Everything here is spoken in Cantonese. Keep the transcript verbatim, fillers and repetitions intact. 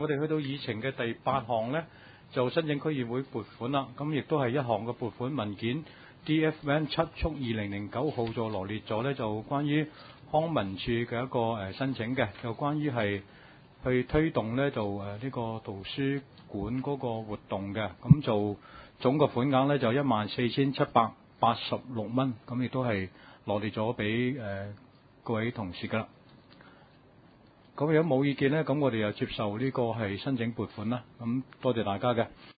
我哋去到議程嘅第八項呢，就申請區議會撥款啦。咁亦都係一項嘅撥款文件 D F N 七速二零零九號就羅列咗呢，就關於康文署嘅一個誒申請嘅，就關於係去推動呢，就誒呢個圖書館嗰個活動嘅。咁就總個款額呢，就一萬四千七百八十六蚊，咁亦都係羅列咗俾誒各位同事噶啦。咁如果冇意見呢，咁我哋又接受呢個係申請撥款啦。咁多謝大家嘅。